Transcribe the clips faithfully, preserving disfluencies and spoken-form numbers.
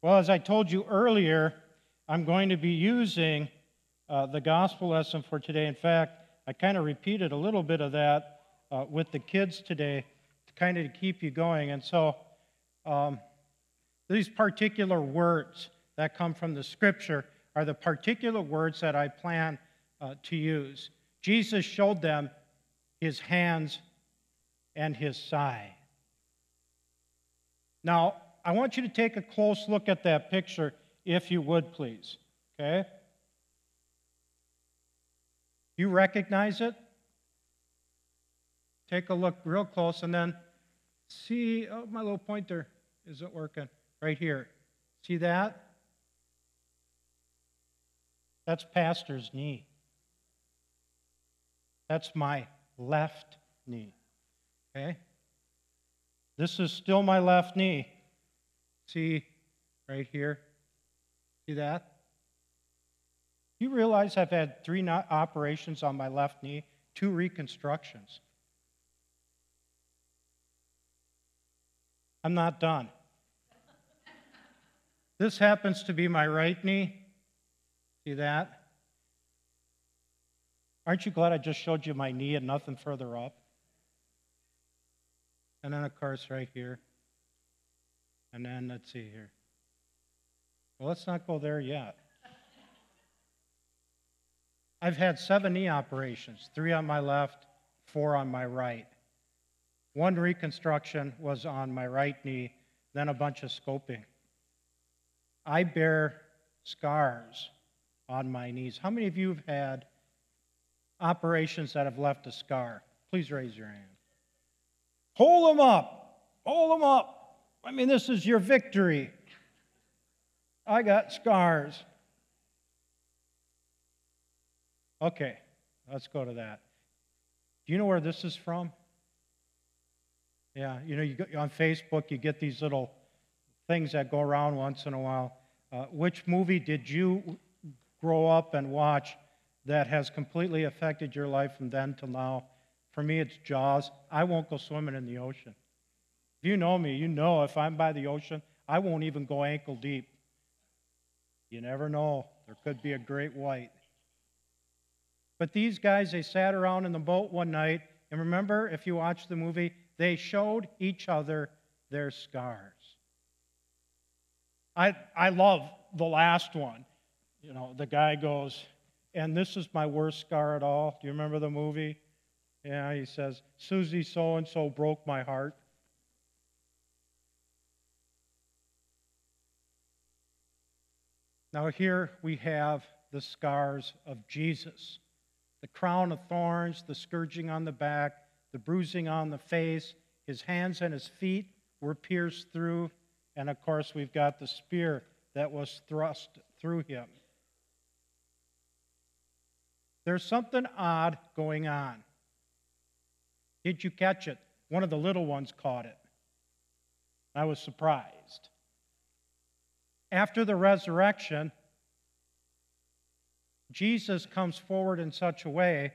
Well, as I told you earlier, I'm going to be using uh, the gospel lesson for today. In fact, I kind of repeated a little bit of that uh, with the kids today to kind of keep you going. And so um, these particular words that come from the Scripture are the particular words that I plan uh, to use. Jesus showed them his hands and his side. Now, I want you to take a close look at that picture, if you would, please. Okay? You recognize it? Take a look real close and then see, oh, my little pointer isn't working. Right here. See that? That's Pastor's knee. That's my left knee. Okay? This is still my left knee. See right here? See that? You realize I've had three operations on my left knee, two reconstructions. I'm not done. This happens to be my right knee. See that? Aren't you glad I just showed you my knee and nothing further up? And then, of course, right here. And then, let's see here. Well, let's not go there yet. I've had seven knee operations, three on my left, four on my right. One reconstruction was on my right knee, then a bunch of scoping. I bear scars on my knees. How many of you have had operations that have left a scar? Please raise your hand. Hold them up. Hold them up. I mean, this is your victory. I got scars. Okay, let's go to that. Do you know where this is from? Yeah, you know, you go, on Facebook, you get these little things that go around once in a while. Uh, which movie did you grow up and watch that has completely affected your life from then till now? For me, it's Jaws. I won't go swimming in the ocean. If you know me, you know if I'm by the ocean, I won't even go ankle deep. You never know. There could be a great white. But these guys, they sat around in the boat one night, and remember, if you watch the movie, they showed each other their scars. I, I love the last one. You know, the guy goes, and this is my worst scar at all. Do you remember the movie? Yeah, he says, Susie so-and-so broke my heart. Now here we have the scars of Jesus. The crown of thorns, the scourging on the back, the bruising on the face, his hands and his feet were pierced through, and of course we've got the spear that was thrust through him. There's something odd going on. Did you catch it? One of the little ones caught it. I was surprised. After the resurrection, Jesus comes forward in such a way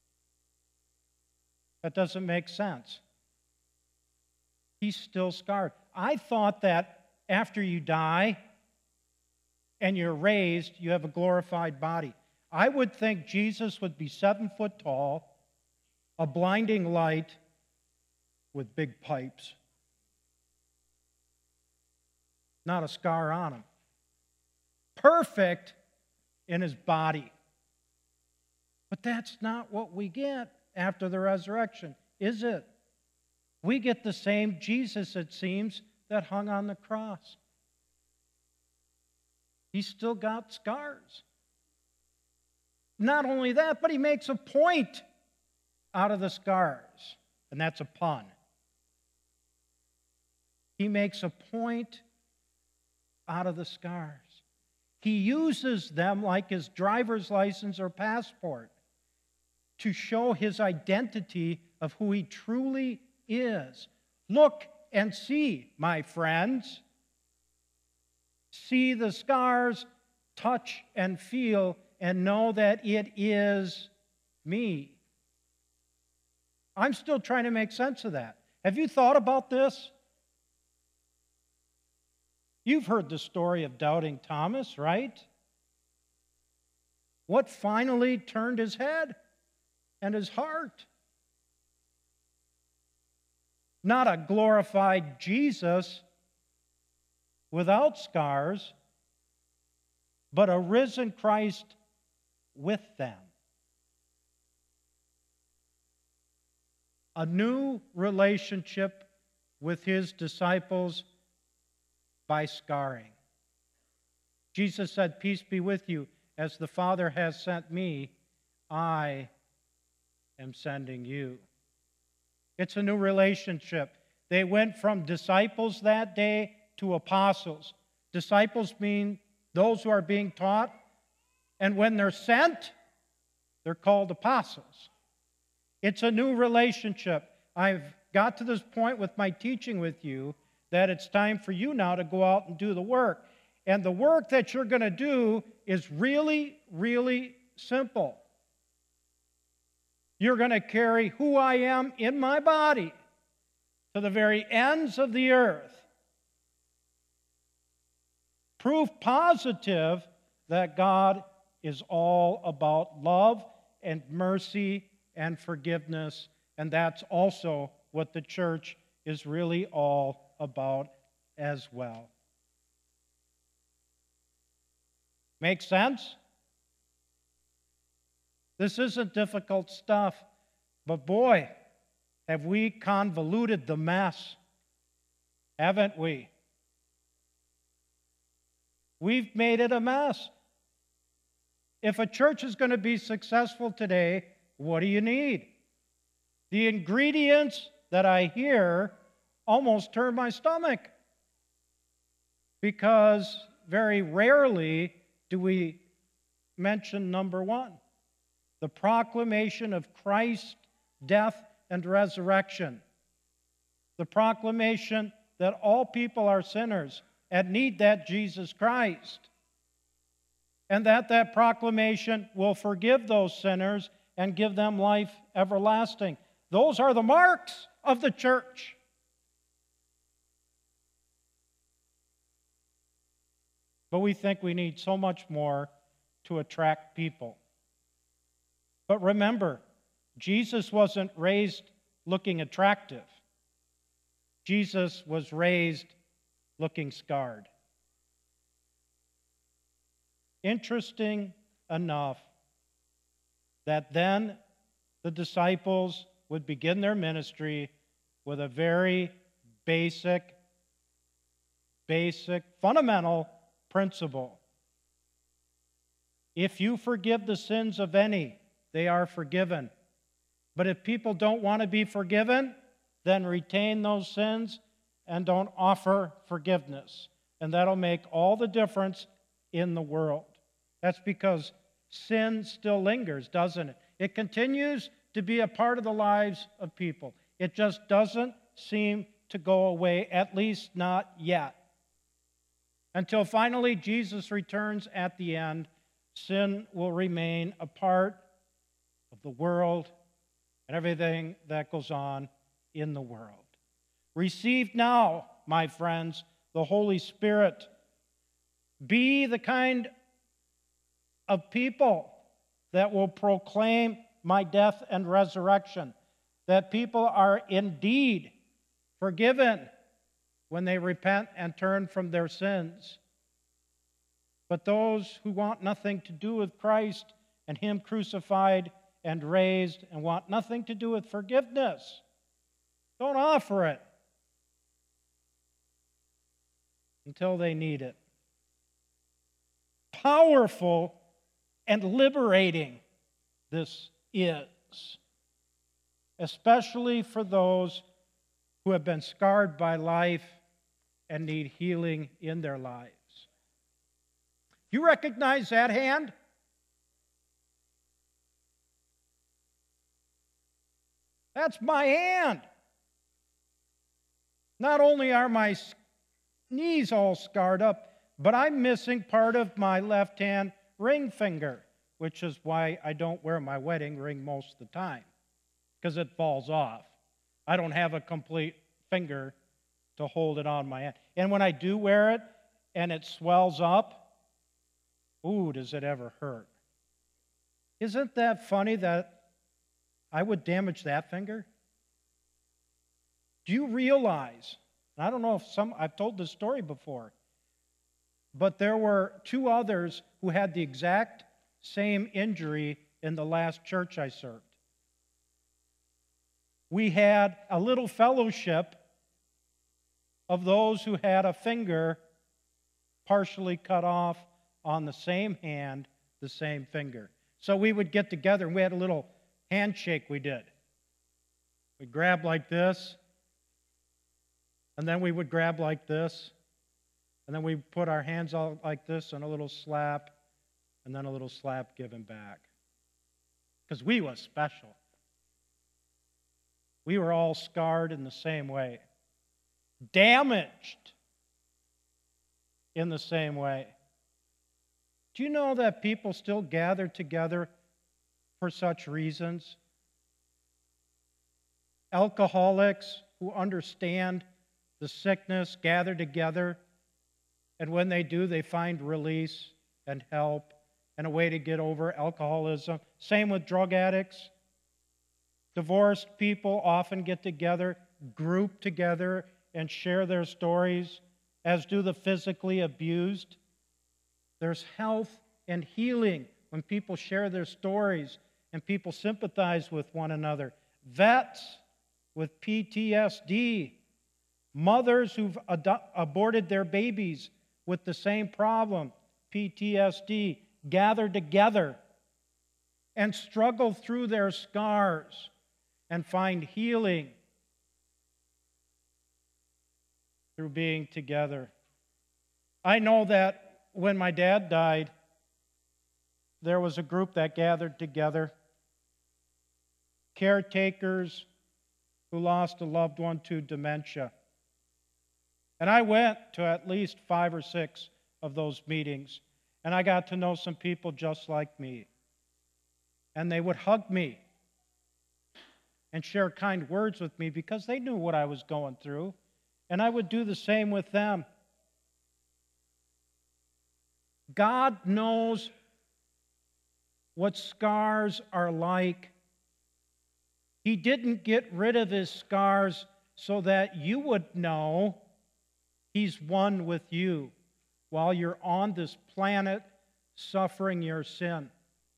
that doesn't make sense. He's still scarred. I thought that after you die and you're raised, you have a glorified body. I would think Jesus would be seven foot tall, a blinding light with big pipes. Not a scar on him. Perfect in his body. But that's not what we get after the resurrection, is it? We get the same Jesus, it seems, that hung on the cross. He's still got scars. Not only that, but he makes a point out of the scars, and that's a pun. He makes a point out of the scars. He uses them like his driver's license or passport to show his identity of who he truly is. Look and see, my friends. See the scars, touch and feel, and know that it is me. I'm still trying to make sense of that. Have you thought about this? You've heard the story of doubting Thomas, right? What finally turned his head and his heart? Not a glorified Jesus without scars, but a risen Christ with them. A new relationship with his disciples by scarring. Jesus said, "Peace be with you. As the Father has sent me, I am sending you." It's a new relationship. They went from disciples that day to apostles. Disciples mean those who are being taught, and when they're sent, they're called apostles. It's a new relationship. I've got to this point with my teaching with you that it's time for you now to go out and do the work. And the work that you're going to do is really, really simple. You're going to carry who I am in my body to the very ends of the earth. Proof positive that God is all about love and mercy and forgiveness, and that's also what the church is really all about as well. Make sense? This isn't difficult stuff, but boy, have we convoluted the mess, haven't we? We've made it a mess. If a church is going to be successful today, what do you need? The ingredients that I hear almost turn my stomach, because very rarely do we mention number one, the proclamation of Christ's death and resurrection, the proclamation that all people are sinners and need that Jesus Christ, and that that proclamation will forgive those sinners and give them life everlasting. Those are the marks of the church. But we think we need so much more to attract people. But remember, Jesus wasn't raised looking attractive. Jesus was raised looking scarred. Interesting enough that then the disciples would begin their ministry with a very basic, basic, fundamental principle. If you forgive the sins of any, they are forgiven. But if people don't want to be forgiven, then retain those sins and don't offer forgiveness. And that'll make all the difference in the world. That's because sin still lingers, doesn't it? It continues to be a part of the lives of people. It just doesn't seem to go away, at least not yet. Until finally Jesus returns at the end, sin will remain a part of the world and everything that goes on in the world. Receive now, my friends, the Holy Spirit. Be the kind of people that will proclaim my death and resurrection, that people are indeed forgiven when they repent and turn from their sins. But those who want nothing to do with Christ and Him crucified and raised and want nothing to do with forgiveness, don't offer it until they need it. Powerful and liberating this is, especially for those who have been scarred by life and need healing in their lives. You recognize that hand? That's my hand. Not only are my knees all scarred up, but I'm missing part of my left hand ring finger, which is why I don't wear my wedding ring most of the time, because it falls off. I don't have a complete finger to hold it on my hand. And when I do wear it, and it swells up, ooh, does it ever hurt? Isn't that funny that I would damage that finger? Do you realize, and I don't know if some, I've told this story before, but there were two others who had the exact same injury in the last church I served. We had a little fellowship of those who had a finger partially cut off on the same hand, the same finger. So we would get together and we had a little handshake we did. We'd grab like this, and then we would grab like this, and then we'd put our hands out like this and a little slap, and then a little slap given back. Because we was special. We were all scarred in the same way, damaged in the same way. Do you know that people still gather together for such reasons? Alcoholics who understand the sickness gather together, and when they do, they find release and help and a way to get over alcoholism. Same with drug addicts. Divorced people often get together, group together, and share their stories, as do the physically abused. There's health and healing when people share their stories and people sympathize with one another. Vets with P T S D, mothers who've ado- aborted their babies with the same problem, P T S D, gather together and struggle through their scars and find healing through being together. I know that when my dad died, there was a group that gathered together, caretakers who lost a loved one to dementia. And I went to at least five or six of those meetings, and I got to know some people just like me. And they would hug me and share kind words with me because they knew what I was going through, and I would do the same with them. God knows what scars are like. He didn't get rid of his scars so that you would know he's one with you while you're on this planet suffering your sin.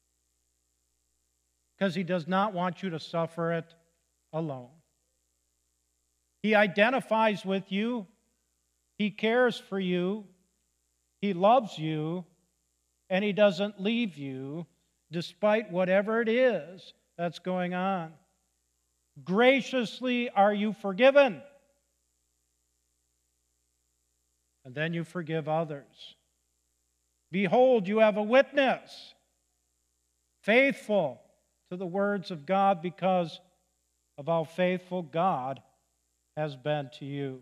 Because he does not want you to suffer it alone. He identifies with you. He cares for you. He loves you. And he doesn't leave you despite whatever it is that's going on. Graciously are you forgiven. And then you forgive others. Behold, you have a witness, faithful to the words of God because of how faithful God has been to you.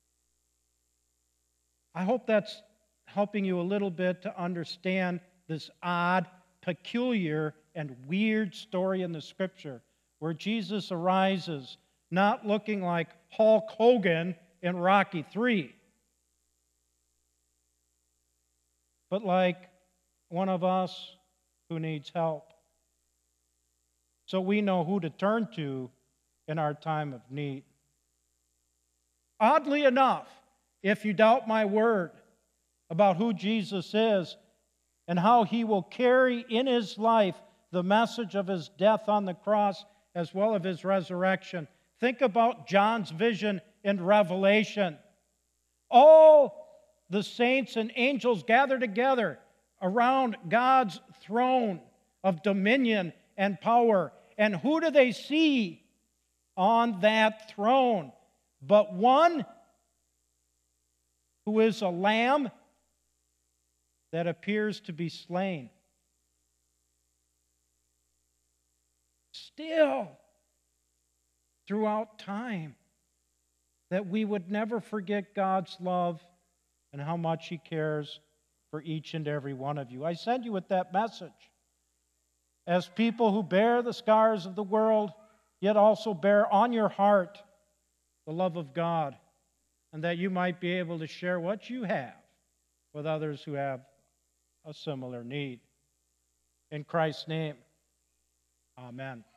I hope that's helping you a little bit to understand this odd, peculiar, and weird story in the Scripture where Jesus arises not looking like Hulk Hogan in Rocky three, but like one of us who needs help. So we know who to turn to in our time of need. Oddly enough, if you doubt my word about who Jesus is and how he will carry in his life the message of his death on the cross as well as his resurrection, think about John's vision in Revelation. All the saints and angels gather together around God's throne of dominion and power. And who do they see on that throne? But one who is a lamb that appears to be slain. Still, throughout time, that we would never forget God's love and how much he cares for each and every one of you. I send you with that message. As people who bear the scars of the world, yet also bear on your heart the love of God, and that you might be able to share what you have with others who have a similar need. In Christ's name, amen.